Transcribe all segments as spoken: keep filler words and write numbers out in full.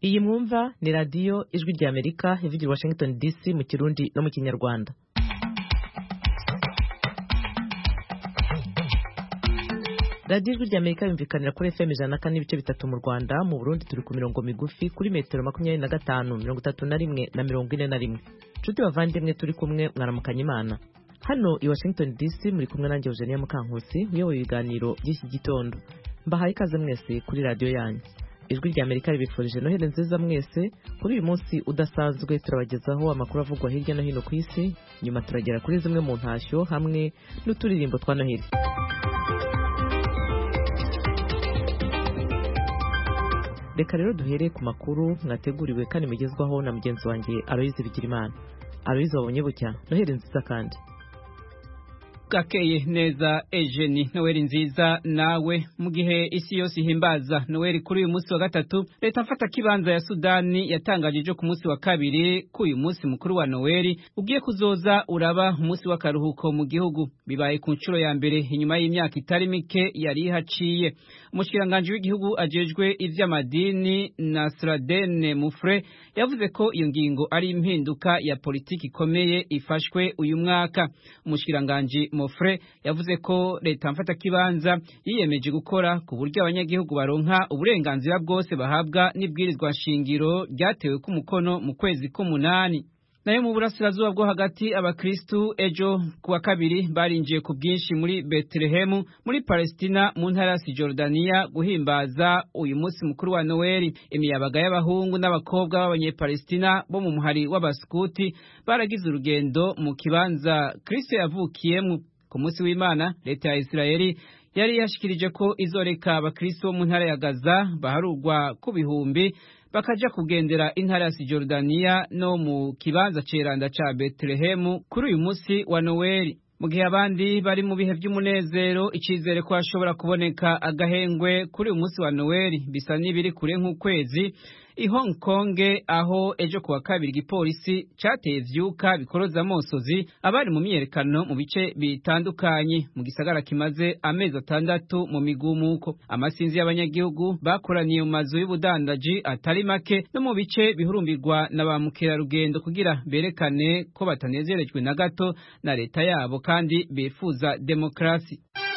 Iyi mwumva ni radiyo ijwi rya Amerika ivugira i Washington D C mu Kirundi no mu Kinyarwanda. Radiyo ijwi rya Amerika yumvikanira kuri F M ijana na kane n'ibice bitatu mu Rwanda, mu Burundi turi ku mirongo migufi kuri metero makumyabiri na gatanu, mirongo itatu na rimwe na mirongo ine na rimwe. Nshuti bavandimwe turi kumwe mwaramukanye Imana. Hano i Washington D C muri kumwe nanjye Eugenia Mukankusi, uyoboye ibiganiro by'iki gitondo. Mbahaye ikaze mwese kuri radiyo yanyu. Ijwi rya Amerika ribifurije Noheli nziza mwese. Kuri uyu munsi udasanzwe turabagezaho amakuru avugwa hirya no hino ku isi, nyuma turagera kuri zimwe mu ntashyo hamwe n'uturirimbo twa Noheli. Reka rero duhere ku makuru mwateguriwe kandi mugezwaho na mugenzi wanjye Aloyize Bigirimana. Aloyize, wabonye bucya? Noheli nziza kandi. Gakeye neza Eugenie, Noheli nziza nawe. Mu gihe isi yose ihimbaza Noheli kuri uyu munsi wa gatatu, leta mfata kibanza ya Sudani yatangaje ku munsi wa kabiri ko uyu munsi mukuru wa Noheli ugiye kuzoza uraba umunsi w'akaruhuko mu gihugu. Bibaye ku nshuro ya mbere inyuma y'imyaka itari mike yari haciye. Umushikiranganje w'igihugu ajejwe ivy'amadini Nasradene Mufre yavuze ko iyo ngingo ari impinduka ya politiki ikomeye ifashwe uyu mwaka. Umushikiranganje Mufre yavuze ko leta mfata kibanza yiyemeje gukora ku buryo abanyagihugu baronka uburenganzira bwose bahabwa n'ibwirizwa nshingiro ryatewe ku mukono mu kwezi k'umunani. Nayo mu burasirazuba bwo hagati, abakristu ejo kuwa kabiri barinjiye ku bwinshi muri Betelehemu muri Palestina mu ntara ya Cisjordania guhimbaza uyu munsi mukuru wa Noheli. Imiyabaga y'abahungu n'abakobwa b'abanyepalestina bo mu muhari w'abaskuti baragize urugendo mu kibanza Kristo yavukiyemo. Ku munsi w'Imana, leta ya Isirayeli yari yashikirije ko izoreka abakristo bo mu ntara ya Gaza baharugwa ku bihumbi bakaja kugendera intara ya Cisjordania no mu kibanza ceranda ca Betelehemu kuri uyu munsi wa Noheli. Mu gihe abandi bari mu bihe by'umunezero, icizere ko hashobora kuboneka agahengwe kuri uyu munsi wa Noheli bisa n'ibiri kure nk'ukwezi. I Hong Kong, aho ejo kuwa kabiri igipolisi cateye vyuka bikoroza amosozi abari mu myerekano mu bice bitandukanye mu gisagara kimaze amezi atandatu mu migumuko. Amasinzi y'abanyagihugu bakoraniye mu mazu y'ubudandaji atari make no mu bice bihurumbirwa na ba mukerarugendo kugira berekane ko batanezerejwe na gato na leta yabo kandi bifuza demokrasi.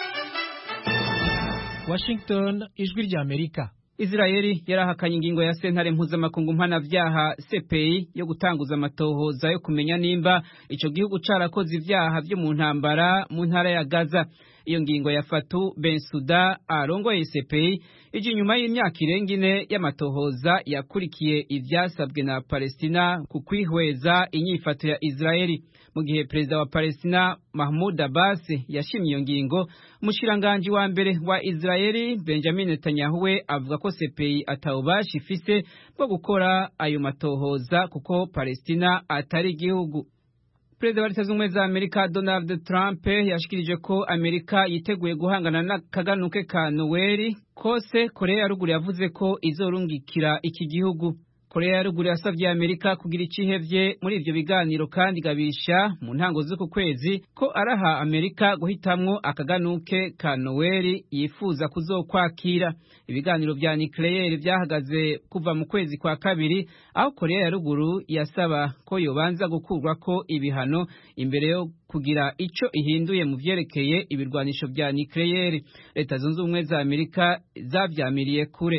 Washington, ijwi rya Amerika. Israeli yarahakanye ingingo ya sentare mpuzamakungu mpanavyaha C P I yo gutanguza amatohoza yo kumenya nimba ico gihugu carakoze ivyaha vyo mu ntambara mu ntara ya Gaza. Iyo ngingo ya Fatou Bensouda arongoye C P I ije nyuma y'imyaka irenga ine y'amatohoza yakurikiye ivyasabwe na Palestina ku kwihweza inyifato ya Israeli. Mu gihe perezida wa Palestina Mahmoud Abbas yashimye iyo ngingo, umushiranganje wa mbere wa Israeli Benjamin Netanyahu we avuga ko C P I atawubasha ifise bwo gukora ayo matohoza kuko Palestina atari igihugu. Perezida wa Leta Zunze Ubumwe za Amerika Donald Trump yashikirije ko Amerika yiteguye guhangana n'akaganuke ka Noheli kose Korea ya Ruguru yavuze ko izorungikira iki gihugu. Korea ya Ruguru yasavye Amerika kugira icihevye muri ivyo biganiro kandi gabisha mu ntango z'uku kwezi ko araha Amerika guhitamwo akaganuke ka Noheli yifuza kuzokwakira. Ibiganiro vya nucleaire vyahagaze kuva mu kwezi kwa kabiri, aho Korea ya Ruguru yasaba ko yobanza gukurwa ko ibihano imbere yo kugira ico ihinduye mu vyerekeye ibirwanisho vya nucleaire. Leta Zunze Ubumwe za Amerika zavyamiriye kure.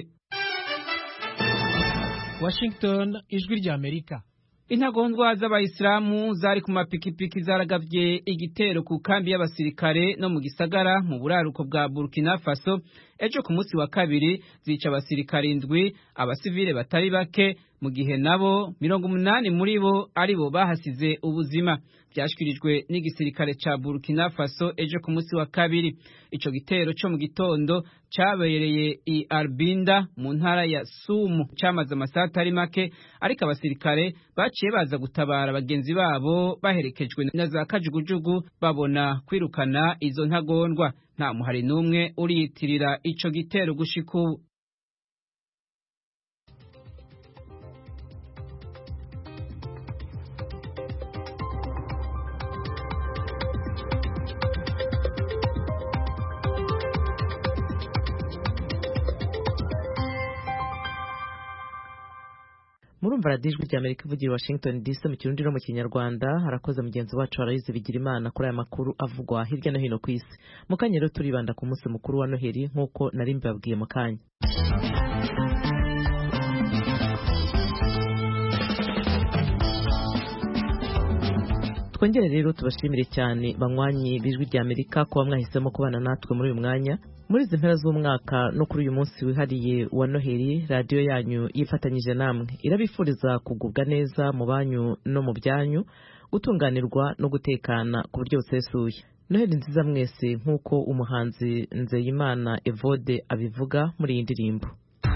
Washington, ijwi rya Amerika. Intagondwa z'abayisilamu zari ku mapikipiki zaragavye igitero ku kambi y'abasirikare no mu gisagara mu buraruko bwa Burkina Faso ejo ku munsi wa kabiri, zica abasirikare indwi, abasivile batari bake, mu gihe nabo mirongo umunani muri bo ari bo bahasize ubuzima. Vyashikirijwe n'igisirikare ca Burkina Faso ejo ku munsi wa kabiri. Ico gitero co mu gitondo cabereye i Arbinda mu ntara ya Sumu, camaze amasaha atari make, ariko abasirikare baciye baza gutabara bagenzi babo baherekejwe na za kajugujugu babona kwirukana izo ntagondwa. Nta muhari n'umwe uriyitirira ico gitero gushika ubu. murumva radiyo ijwi rya Amerika ivugira Washington D C mu kirundi no mu kinyarwanda. Harakoze mugenzi wacu Aloyize Bigirimana kuri aya makuru avugwa hirya no hino ku isi. Mu kanya rero turibanda ku munsi mukuru wa Noheli nk'uko nari mbibabwiye mu kanya. Twongere rero tubashimire cyane banywanyi bijwi rya Amerika kuba mwahisemo kubana natwe muri uyu mwanya. Muri izi mpera z'umwaka no kuri uyu munsi wihariye wa Noheli, radiyo yanyu yifatanyije namwe irabifuriza kugubwa neza mu banyu no mu byanyu, gutunganirwa no gutekana ku buryo busesuye. Noheli nziza mwese nk'uko umuhanzi Nzeyimana Evode abivuga muri iyi ndirimbo.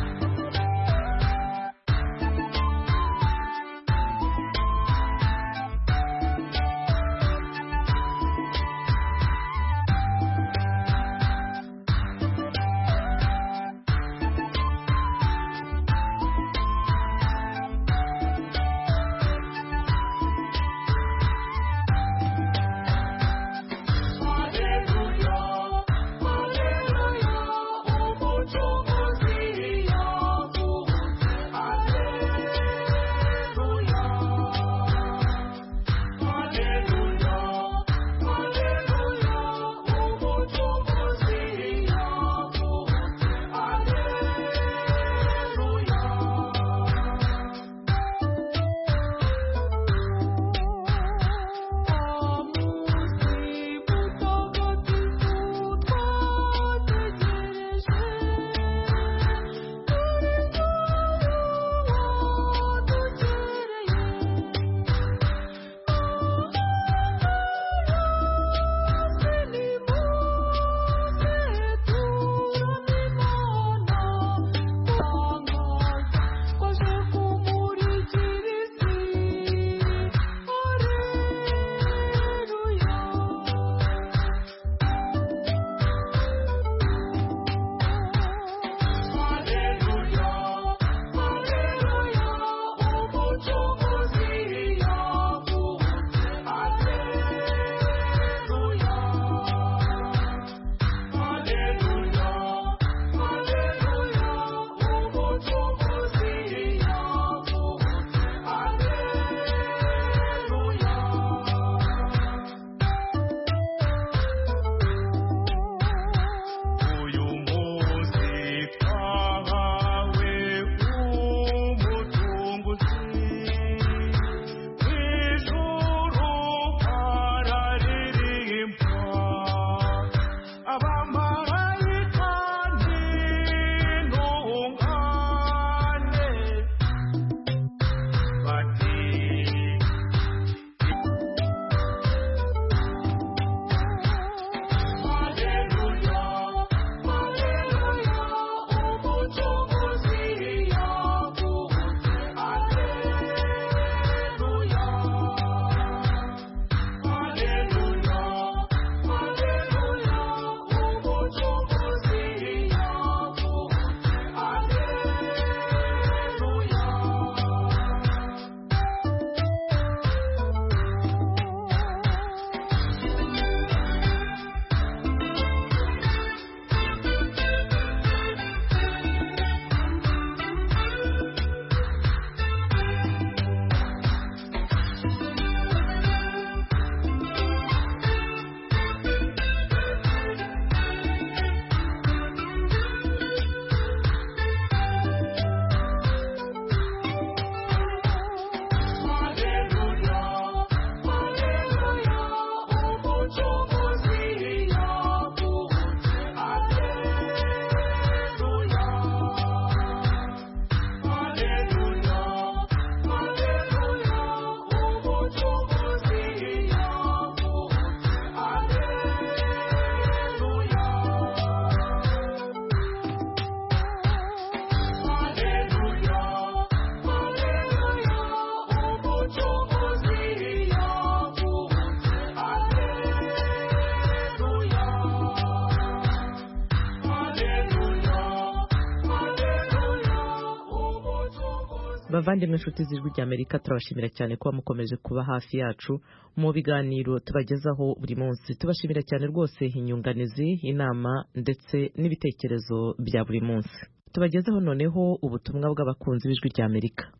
Bavandimwe inshuti z'ijwi rya Amerika, turabashimira cyane kuba mukomeje kuba hafi yacu mu biganiro tubagezaho buri munsi. Tubashimira cyane rwose inyunganizi, inama ndetse n'ibitekerezo bya buri munsi. Tubagezaho noneho ubutumwa bw'abakunzi b'ijwi rya Amerika.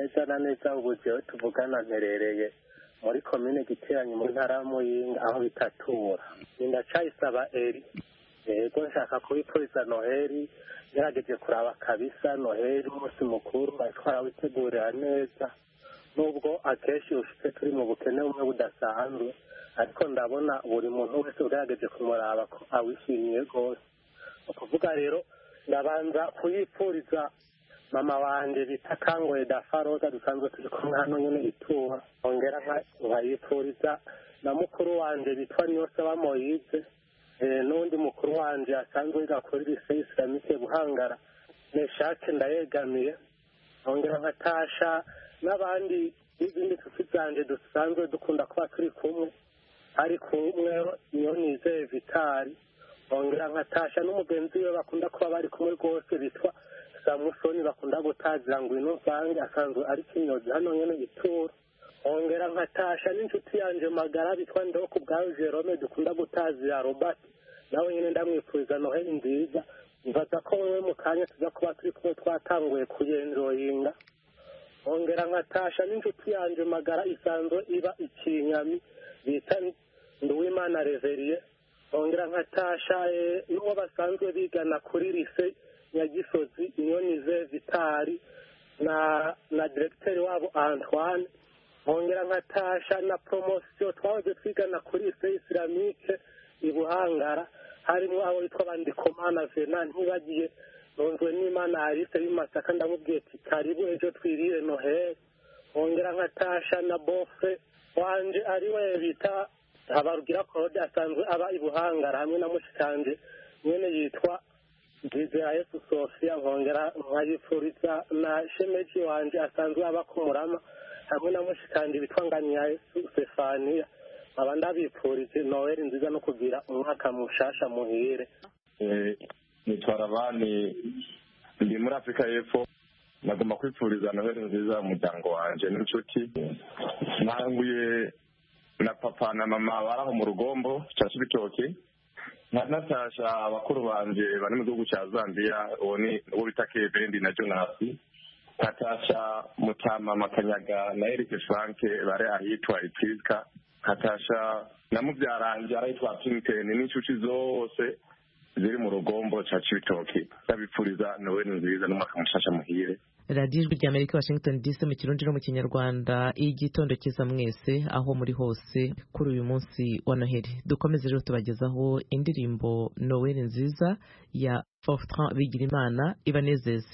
neza na neza ubu jewe tuvugana mperereye muri komine Giteranyi mu ntara ya Muyinga aho bitatura ndacayisaba eri yego nshaka kubipfuriza noheli ngerageje kuraba kabisa noheli umunsi mukuru batwara witegurira neza nubwo akenshi ushitse turi mu bukene bumwe budasanzwe ariko ndabona buri muntu wese ugerageje kumuraba ko awishimiye rwose ukuvuga rero ndabanza kuyipfuriza mama wanje bita Kangoye Dafaroza dusanzwe turi kumwe hano nyene ituha ongera nkayipfuriza na mukuru wanje bitwa Niyonsaba Moyize n'undi mukuru wanje asanzwe yiga kuri lycée islamique Buhangara Meshake ndayegamiye ongera nkatasha n'abandi n'izindi nshuti zanje dusanzwe dukunda kuba turi kumwe ari kumwe niyo nizeye Vitali ongera nkatasha n'umugenzi we bakunda kuba bari kumwe rwose bitwa Samusoni bakunda gutazira ngo ino vange asanzwe ari kinyozi hano nyene Gituro ongera nkatasha n'inshuti yanje magara bitwa Ndoko bwawe Jerome dukunda gutazira Robert nawe nyene ndamwipfuriza noheli nziza mvaza ko wewe mu kanya tuza kuba turi kumwe twatanguye kuyenjoyinga ongera nkatasha n'inshuti yanje magara isanzwe iba ikinyami bita Nduwimana Reverie ongera nkatasha n'uwo basanzwe bigana kuri lycée Nyagisozi Inyonize Vitali na na directeur wabo Antoine ongera nkatasha na promotion twaje twigana kuri lycée islamique Ibuhangara harimo abo bitwa Bandikomana Vena ntibagiye nonzwe n'Imana Alice y'Imasaka ndamubwiye ati karibu ejo twirire noheli ongera nkatasha na bofe wanje ari we bita Habarugira Claude asanzwe aba Ibuhangara hamwe na mushikanje nyene yitwa Nzizera Yesu Sofia nkongera nkayipfuriza na shemeji wanje asanzwe aba Kumurama hamwe na mushikanje bitwa Nganya Yesu Stefania aba ndabipfurije noheli nziza no kugira umwaka mushasha muhire. eh nitwara abandi ndi muri Afrika y'Epfo nagomba kwipfuriza noheli nziza umuryango wanje n'inshuti nanguye na papa na mama baraho mu rugombo ca Cibitoke natasha abakuru banje bari mu gihugu cya Zambia uwo ni uwo bita Kevin na Jonas natasha Mutama Makanyaga na Eric Frank bare ahitwa Ipiska natasha na mubyaranje arayitwa Pinken n'inshuti zose ziri mu rugombo ca Cibitoke ndabipfuriza noheli nziza n'umwaka mushasha muhire. radiyo ijwi ry'Amerika Washington D C mu kirundi no mu kinyarwanda igitondo kiza mwese aho muri hose kuri uyu munsi wa noheli dukomeze rero tubagezaho indirimbo noheli nziza ya Fortran Bigirimana ibanezeze.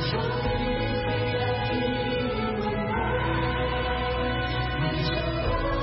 Thank you.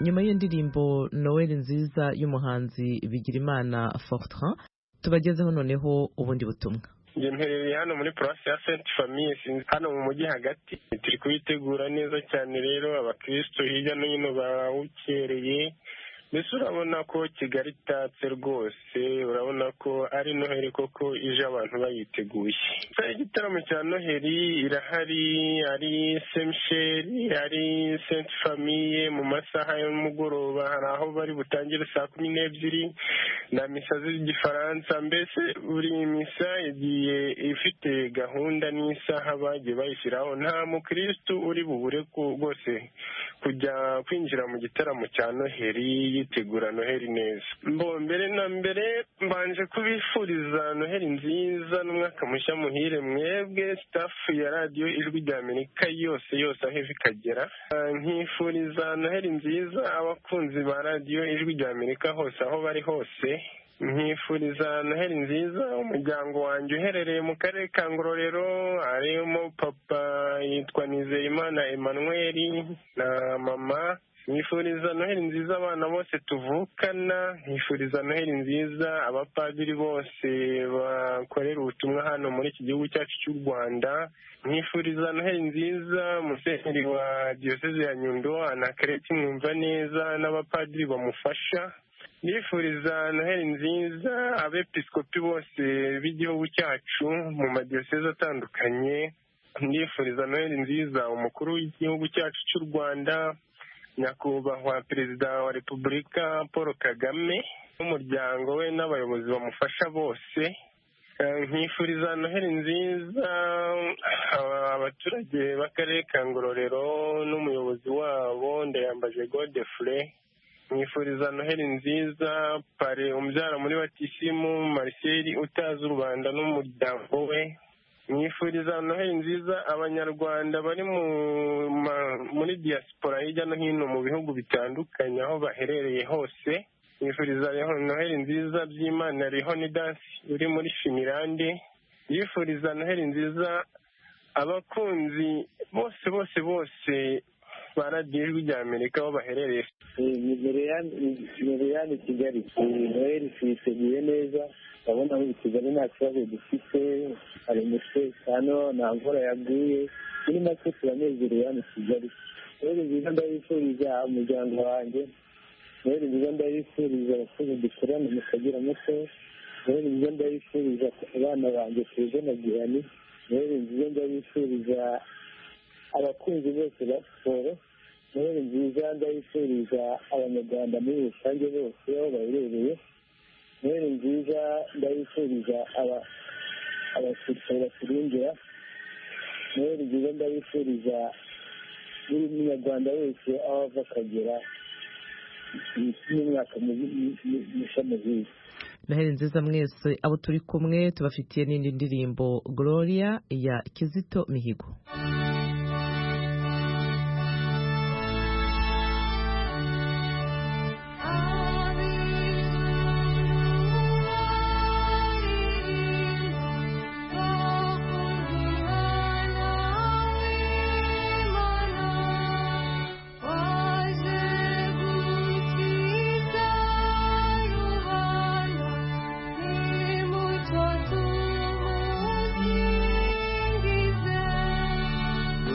nyuma y'iyo ndirimbo Noel nziza y'umuhanzi Bigirimana Fortran tubagezeho noneho ubundi butumwa. Njye mperereye hano muri Province ya Sainte Famille hano mu mujyi hagati, turi kubitegura neza cyane rero abakristo hirya no hino bawukereye, mbese urabona ko Kigali itatse rwose, urabona ko ari Noheli koko ije abantu bayiteguye. Igitaramo cya Noheli irahari, ari Saint Michel, ari Sainte Famille mu masaha y'umugoroba, hari aho bari butangire saa kumi n'ebyiri na misa z'igifaransa, mbese buri misa igiye ifite gahunda n'isaha bagiye bayishyiraho. Nta mukristo uri bubure rwose kujya kwinjira mu gitaramo cya Noheli yitegura Noheli neza. Mbo mbere na mbere mbanje kubifuriza Noheli nziza n'umwaka mushya muhire mwebwe staff ya radio Ijwi rya Amerika yose yose aho ikagera. Nkifuriza Noheli nziza abakunzi ba radio Ijwi rya Amerika hose aho bari hose. Nkifuriza Noheli nziza umuryango wanjye uherereye mu karere ka Ngororero, arimo papa yitwa Nizeyimana Emmanuel na mama. Nkifuriza Noheli nziza abana bose tuvukana. Nkifuriza Noheli nziza abapadiri bose bakorera ubutumwa hano muri iki gihugu cyacu cy'u Rwanda. Nkifuriza Noheli nziza musenyeri wa Diocese ya Nyundo Anakareti Mwumva neza n'abapadiri bamufasha. Nifuriza Noheli nziza abepiskopi bose b'igihugu cyacu mu madiyoseze atandukanye. Nifuriza Noheli nziza umukuru w'igihugu cyacu cy'u Rwanda nyakubahwa perezida wa Repubulika Paul Kagame n'umuryango we n'abayobozi bamufasha bose. Nkifuriza Noheli nziza abaturage b'akarere ka Ngororero n'umuyobozi wabo Ndayambaje Godefroid. Nkifuriza Noheli nziza pare umbyara muri batisimu Marcel utazi u Rwanda n'umuryango we. Nkifuriza Noheli nziza abanyarwanda bari muri diaspora hirya no hino mu bihugu bitandukanye aho baherereye hose. Nkifuriza Noheli nziza by'Imana Leonidas uri muri Finland. Nkifuriza Noheli nziza abakunzi bose bose bose ba radio Ijwi rya Amerika aho baherereye. Miriyani Kigali Noheli tuyiteguye neza, urabona muri Kigali nta kibazo dufite, hari umutekano, nta mvura yaguye, muri make turanezerewe hano Kigali. Noheli nziza ndabifuriza umuryango wanjye, Noheli nziza ndabifuriza abakozi dukorana mu Kagera muto, Noheli nziza ndabifuriza abana banjye Keza na Gihani, Noheli nziza ndabifuriza abakunzi bose ba siporo, Noheli nziza ndabifuriza abanyarwanda muri rusange bose aho baherereye, Noheli nziza ndabifuriza abasirikare baturindira, Noheli nziza ndabifuriza buri munyarwanda wese aho ava akagera n'umwaka mushya muhire. Noheli nziza mwese abo turi kumwe tubafitiye n'indi ndirimbo Gloria ya Kizito Mihigo. Thank you.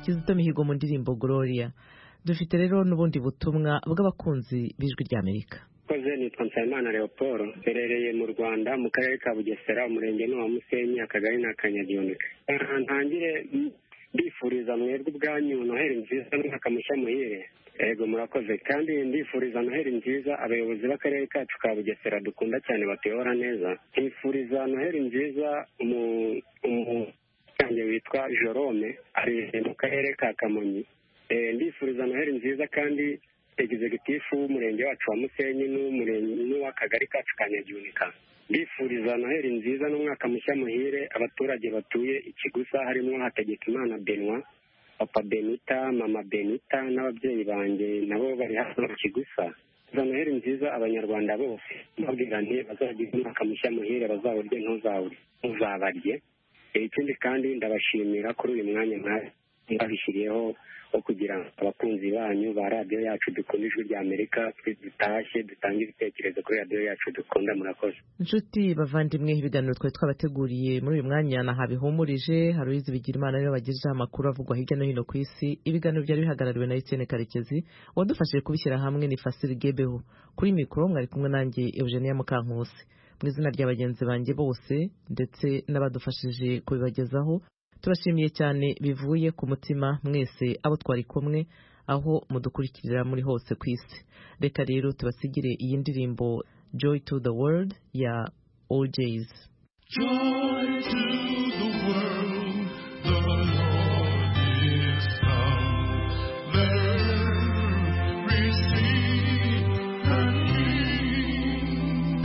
Kizito Mihigo mu ndirimbo Gloria. Dufite rero n'ubundi butumwa bw'abakunzi b'ijwi ry'Amerika. Koze nitwa Nsabimana Leopold, mperereye mu Rwanda mu karere ka Bugesera, umurenge wa Musenyi, akagari na Kanyagihunika. Ntangire ndifuriza mwebwe ubwanyu Noheli nziza n'umwaka mushya muhire. Ego murakoze, kandi ndifuriza Noheli nziza abayobozi b'akarere kacu ka Bugesera dukunda cyane batuyobora neza. Ndifuriza Noheli nziza umu umukanje witwa Jerome ari mu karere ka Kamonyi. Eh ndifuriza Noheli nziza kandi executive w'umurenge wacu wa Musenyi n'umurenge n'uw'akagari kacu ka Kanyagihunika. Ndifuriza Noheli nziza n'umwaka mushya muhire abaturage batuye Ikigusa, harimo Hategekimana Benoit, Papa Benita, Mama Benita n'ababyeyi banjye nabo bari hano mu Kigusa. Za Noheli nziza abanyarwanda bose mbabwira nti bazagira umwaka mushya muhire, bazawurye ntuzawurye muzabarye. Ikindi kandi ndabashimira kuri uyu mwanya mwabishyiriyeho wo kugira abakunzi banyu ba radio yacu dukunda ijwi ry'Amerika twitashye dutanga ibitekerezo kuri radio yacu dukunda. Murakoze inshuti bavandimwe, ibiganiro twari twabateguriye muri uyu mwanya na habihumurije Haruizi Bigirimana rero bagirije amakuru avugwa hirya no hino ku isi. Ibiganiro byari bihagarariwe na Etienne Karekezi, wadufashije kubishyira hamwe ni Fasili Gebeho. Kuri mikoro mwari kumwe nanjye Eugenia Mukankusi. Mu izina ry'abagenzi banjye bose ndetse n'abadufashije kubibagezaho, turashimiye cyane bivuye ku mutima mwese abo twari kumwe aho mudukurikirira muri hose ku isi. Reka rero tubasigire iyi ndirimbo Joy to the World ya O J's. Joy to the world, the Lord is come. Let earth receive the King.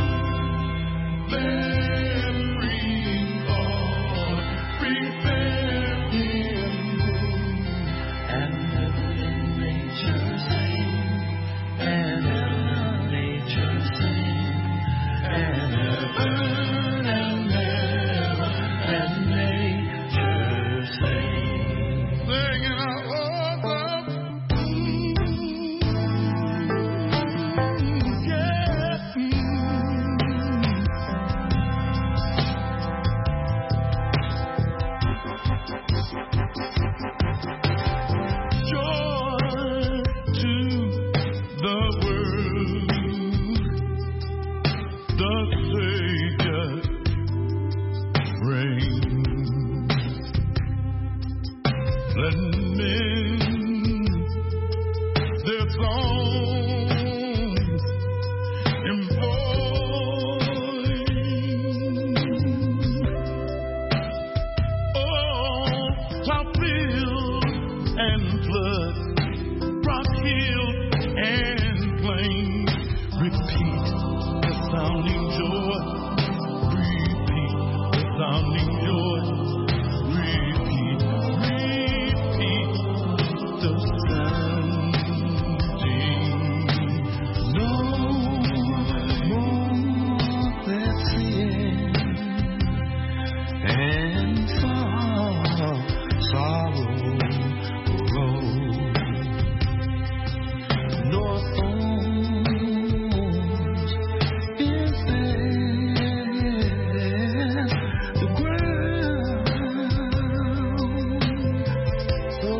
Let every thought prepare Him, and let nature sing, and let nature sing, and heaven and heaven and nature sing, singing out all the yeah. Joy to the world, the Savior reigns. Let men their songs employ. Oh, top hill and flood, rock hill and plain, repeat the sounding joy, repeat the sounding joy, repeat, repeat the sounding. No more that sin and sorrow, sorrow roll, nor thorns in the ground. So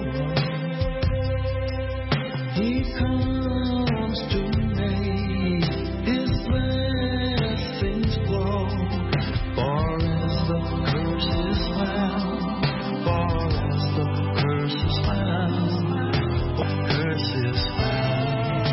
He comes to make His blessings flow. Far as the curse is found, far as the curse is found, curse is found.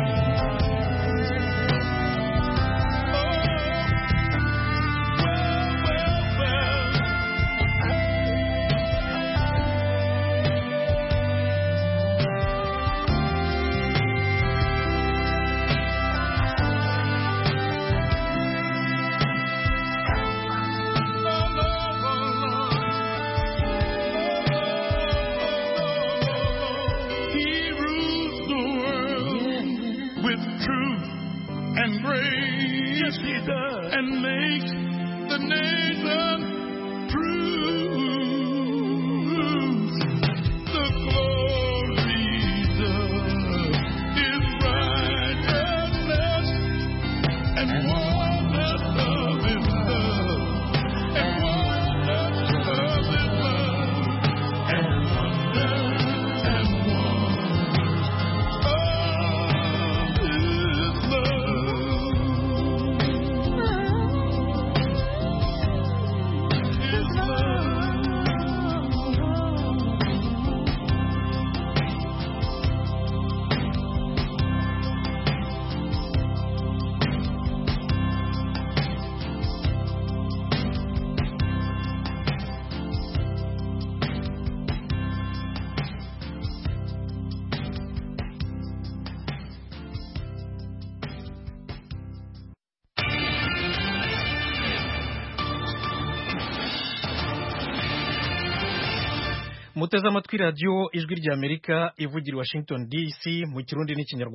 He rules the world with truth and grace. Yes, He does. And makes the nation prove the glories of His righteousness and wonders of His love, and wonders of His love, and wonders muteze amatwi radiyo ijwi ry'Amerika ivugira i Washington D C mu kirundi n'ikinyarwanda.